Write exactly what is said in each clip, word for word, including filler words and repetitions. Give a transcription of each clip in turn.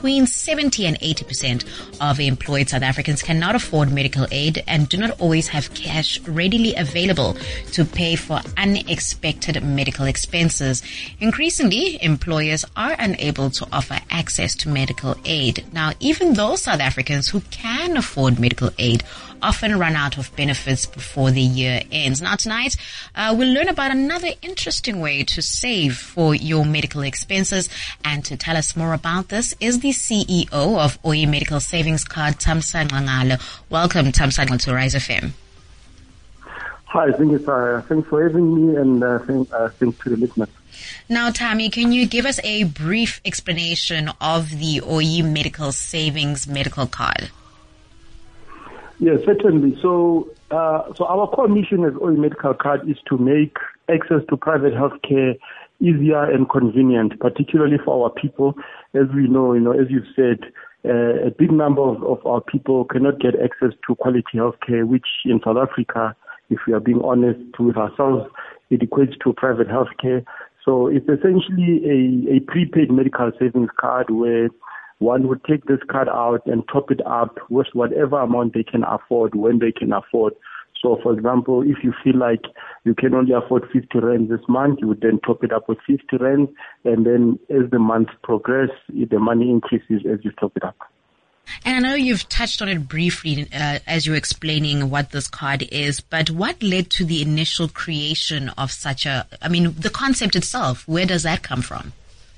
Between seventy and eighty percent of employed South Africans cannot afford medical aid and do not always have cash readily available to pay for unexpected medical expenses. Increasingly, employers are unable to offer access to medical aid. Now, even those South Africans who can afford medical aid often run out of benefits before the year ends. Now, tonight, uh, we'll learn about another interesting way to save for your medical expenses. And to tell us more about this is the C E O of O E Medical Savings Card, Thamsanqa Ngalo. Welcome, Thamsanqa, to Rise F M. Hi, thank you, Sarah. Thanks for having me, and uh, thank, uh, thanks to the listeners. Now, Tammy, can you give us a brief explanation of the O E Medical Savings Medical Card? Yes, certainly. So, uh, so our core mission as O E Medical Card is to make access to private healthcare easier and convenient, particularly for our people. As we know, you know, as you've said, uh, a big number of, of our people cannot get access to quality healthcare, which in South Africa, if we are being honest with ourselves, it equates to private healthcare. So it's essentially a, a prepaid medical savings card where one would take this card out and top it up with whatever amount they can afford when they can afford. So, for example, if you feel like you can only afford fifty rand this month, you would then top it up with fifty rand, and then as the months progress, the money increases as you top it up. And I know you've touched on it briefly uh, as you were explaining what this card is, but what led to the initial creation of such a, I mean, the concept itself, where does that come from?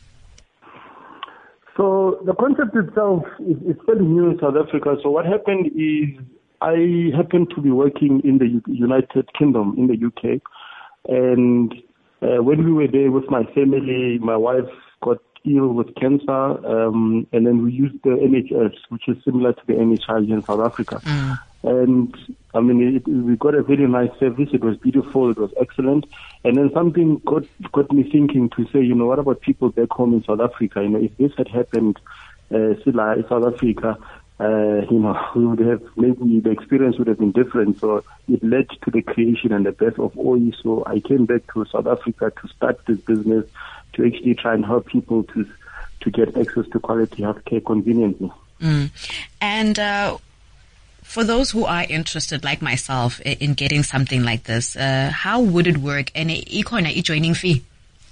So the concept itself is, is fairly new in South Africa. So what happened is I happened to be working in the U- United Kingdom, in the U K, and uh, when we were there with my family, my wife got ill with cancer, um, and then we used the N H S, which is similar to the N H I in South Africa. Mm. And I mean, it, we got a very nice service. It was beautiful. It was excellent. And then something got got me thinking to say, you know, what about people back home in South Africa? You know, if this had happened uh, still in South Africa, uh, you know, we would have maybe the experience would have been different. So it led to the creation and the birth of O E. So I came back to South Africa to start this business to actually try and help people to to get access to quality healthcare conveniently. Mm. And uh for those who are interested, like myself, in getting something like this, uh, how would it work? And a joining fee?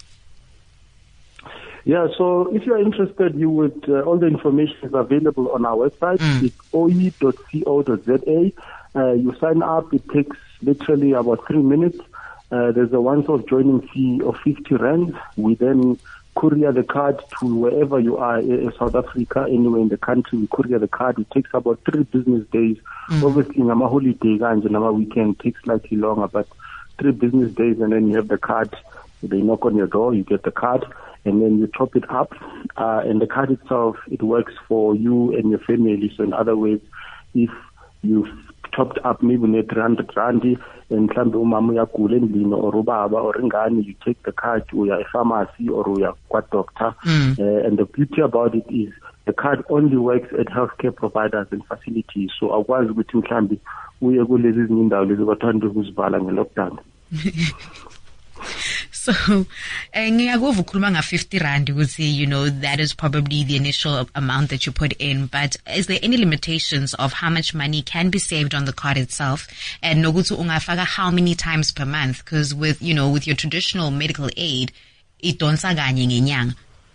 Yeah, so if you're interested, you would, uh, all the information is available on our website. Mm. It's o e dot co dot z a. Uh, you sign up, it takes literally about three minutes. Uh, there's a once-off joining fee of fifty rand. We then courier the card to wherever you are in South Africa, anywhere in the country. We courier the card. It takes about three business days. Mm. Obviously, Nama holiday and Nama weekend takes slightly longer, but three business days, and then you have the card. They knock on your door, you get the card, and then you top it up. Uh, and the card itself, it works for you and your family. So in other words, if you've topped up maybe net three hundred rand and mhlambe umama uyagula endlini or ubaba or ingane, you take the card to your pharmacy or your doctor. Mm. Uh, and the beauty about it is the card only works at healthcare providers and facilities. So akwazi ukuthi mhlambe uye kulezi izindawo lezi bathanda ukuzivala nge-lockdown. So, ngiyakuva ukhuluma nga fifty rand ukuthi, you know, that is probably the initial amount that you put in, but is there any limitations of how much money can be saved on the card itself? And nokuthi ungafaka how many times per month? Because with, you know, with your traditional medical aid, idonsa kanye ngenyanga.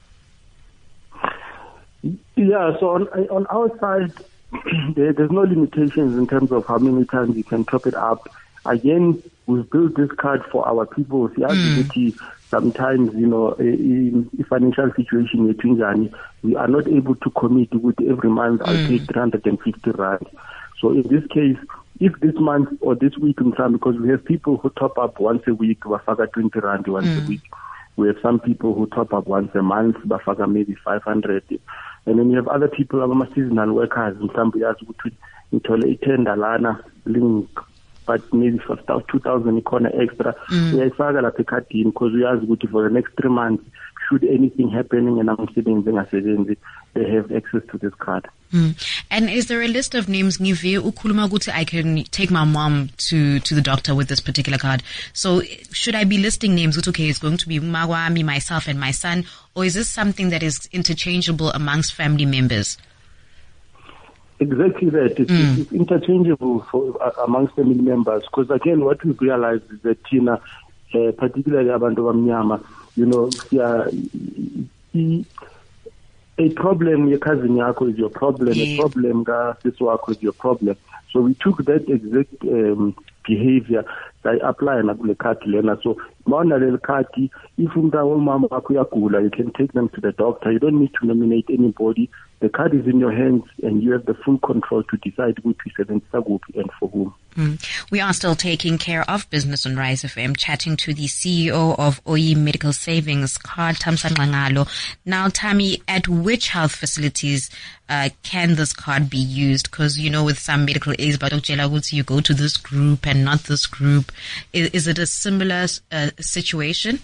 Yeah, so on, on our side, there, there's no limitations in terms of how many times you can top it up. Again, we've built this card for our people. Mm. Sometimes, you know, in a financial situation, we are not able to commit with every month I'll mm. pay three hundred fifty rand. So in this case, if this month or this week, because we have people who top up once a week, bafaga twenty rand once mm. a week. We have some people who top up once a month, bafaga maybe five hundred. And then you have other people, our seasonal workers, in some years, between ten dalana link. But maybe for two thousand corner extra, we are further at the cutting because we ask good for the next three months. should anything happening and I'm sitting in they have access to this card. Mm. And is there a list of names? I can take my mom to, to the doctor with this particular card. So should I be listing names? Okay, it's going to be Magwami, myself, and my son, or is this something that is interchangeable amongst family members? Exactly that. It's, mm. it's interchangeable for uh, amongst family members. Because again, what we've realized is that Tina, uh, particularly Abantu Bamnyama, you know, yeah, he, a problem, your cousin Yako is your problem, yeah. a problem, this Wako is your problem. So we took that exact um, behavior that I apply in the card. So, if you can take them to the doctor. You don't need to nominate anybody. The card is in your hands and you have the full control to decide which is and for whom. Mm. We are still taking care of business on Rise F M, chatting to the C E O of O E Medical Savings Card, Thamsanqa Nqalo. Now, Tammy, at which health facilities uh, can this card be used? Because, you know, with some medical aids, but you go to this group and not this group. Is, is it a similar uh, situation?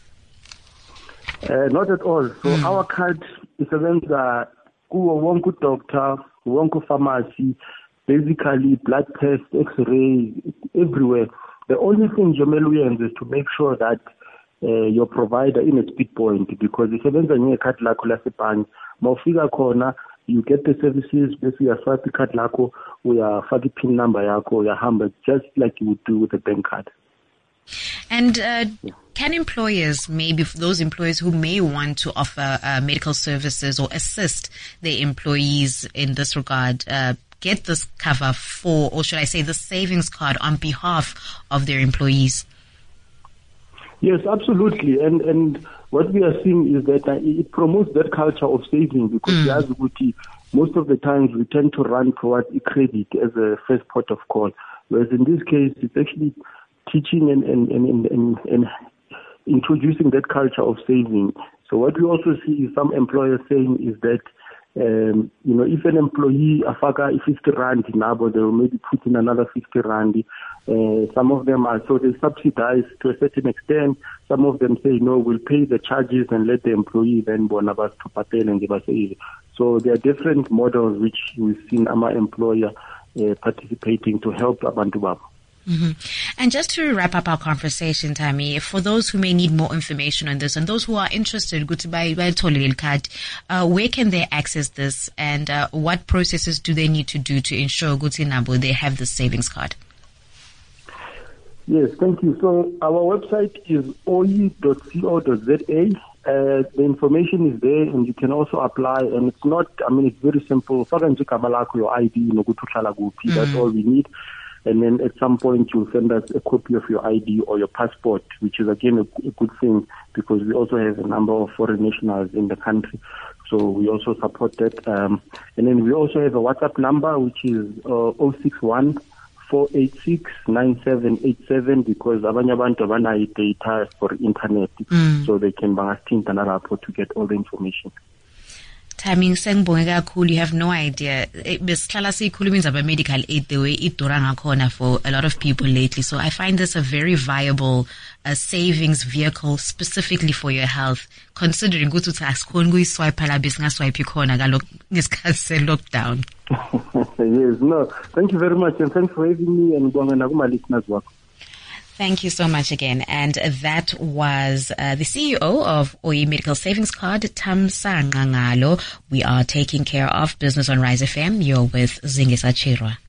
Uh, not at all. So mm. our card is a vendor. One good doctor, one good pharmacy, basically blood test, X-ray, everywhere. The only thing Jomelu is to make sure that uh, your provider in a speed point, because if you have a card like Mofika corner, you get the services, basically a swipe card lako, we are fagi pin number yako, your hammer, just like you would do with a bank card. And uh, can employers, maybe those employers who may want to offer uh, medical services or assist their employees in this regard, uh, get this cover for, or should I say the savings card on behalf of their employees? Yes, absolutely. And and what we are seeing is that uh, it promotes that culture of saving, because mm. most of the times we tend to run towards credit as a first port of call, whereas in this case it's actually teaching and, and, and, and, and introducing that culture of saving. So what we also see is some employers saying is that, um, you know, if an employee afaka fifty rand nabo, they will maybe put in another fifty rand. Uh, some of them are, so they subsidize to a certain extent. Some of them say, no, we'll pay the charges and let the employee then bonabas to patel and give us a. So there are different models which we've seen our employer uh, participating to help Abantu Baba. Mm-hmm. And just to wrap up our conversation, Tammy, for those who may need more information on this and those who are interested, go to buy Tolil card, uh, where can they access this, and uh, what processes do they need to do to ensure Nabo they have the savings card? Yes, thank you. So our website is o e dot co dot z a. Uh, the information is there, and you can also apply. And it's not, I mean, it's very simple. Your I D, that's all we need. And then at some point you'll send us a copy of your I D or your passport, which is again a, a good thing, because we also have a number of foreign nationals in the country. So we also support that. Um, and then we also have a WhatsApp number, which is uh, zero six one, four eight six, nine seven eight seven, because abanye abantu abanayo data for internet, mm. so they can bangasithinta nalapho to get all the information. Timing sengibonge kakhulu, you have no idea. Besihlala sikhuluma indaba medical aid the way idura ngakhona for a lot of people lately. So I find this a very viable uh, savings vehicle specifically for your health, considering ukuthi asikhona kuyiswipe la besingaswipe khona kalok ngesikhathi lockdown. Yes, no. Thank you very much, and thanks for having me, and ngibonga nakuma listeners wakho. Thank you so much again. And that was uh, the C E O of O E Medical Savings Card, Thamsanqa Nqalo. We are taking care of business on Rise F M. You're with Zingisa Chirwa.